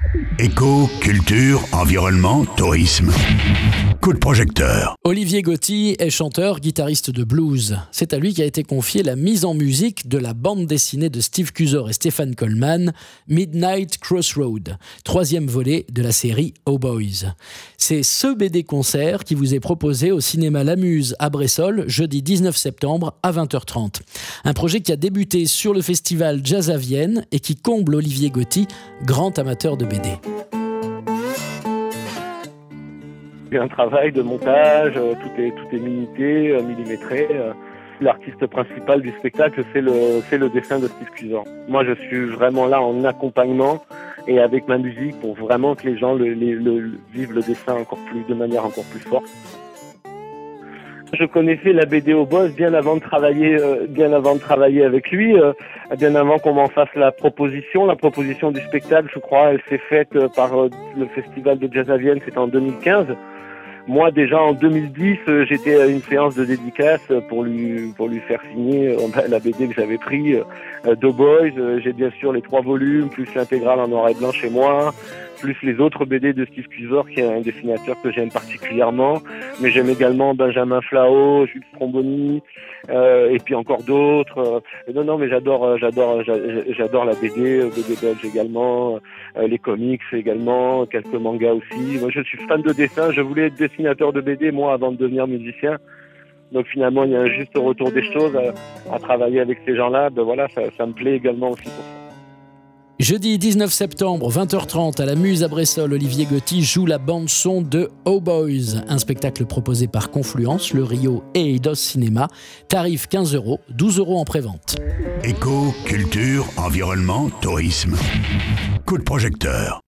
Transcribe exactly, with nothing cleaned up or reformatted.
Éco, culture, environnement, tourisme. Coup de projecteur. Olivier Gotti est chanteur, guitariste de blues. C'est à lui qu'a été confiée la mise en musique de la bande dessinée de Steve Cusor et Stéphane Coleman, Midnight Crossroad, troisième volet de la série Oh Boys. C'est ce B D-concert qui vous est proposé au cinéma La Muse à Bressolles, jeudi dix-neuf septembre à vingt heures trente. Un projet qui a débuté sur le festival Jazz à Vienne et qui comble Olivier Gotti, grand amateur de B D. Il y a un travail de montage, euh, tout est tout est minuté, euh, millimétré. Euh. L'artiste principal du spectacle, c'est le c'est le dessin de Steve Cusor. Moi, je suis vraiment là en accompagnement et avec ma musique pour vraiment que les gens le, le, le, vivent le dessin encore plus de manière encore plus forte. Je connaissais la B D Oh Boys bien avant de travailler, euh, bien avant de travailler avec lui, euh, bien avant qu'on m'en fasse la proposition. La proposition du spectacle, je crois, elle s'est faite euh, par euh, le festival de Jazz à Vienne, c'était en deux mille quinze. Moi, déjà en deux mille dix, euh, j'étais à une séance de dédicace pour lui pour lui faire signer euh, la B D que j'avais pris euh, d'Oh Boys. Euh, j'ai bien sûr les trois volumes, plus l'intégrale en noir et blanc chez moi, plus les autres B D de Steve Cusor, qui est un dessinateur que j'aime particulièrement. Mais j'aime également Benjamin Flao, Jules Stromboni, euh, et puis encore d'autres. Euh, non, non, mais j'adore, j'adore, j'adore la B D, B D belge également, euh, les comics également, quelques mangas aussi. Moi, je suis fan de dessin. Je voulais être dessinateur de B D, moi, avant de devenir musicien. Donc finalement, il y a un juste retour des choses à, à travailler avec ces gens-là. Ben voilà, ça, ça me plaît également aussi pour ça. Jeudi dix-neuf septembre, vingt heures trente, à la Muse à Bressolles, Olivier Gotti joue la bande-son de Oh Boys, un spectacle proposé par Confluence, le Rio et Eidos Cinéma. Tarif quinze euros, douze euros en prévente. Éco, culture, environnement, tourisme. Coup de projecteur.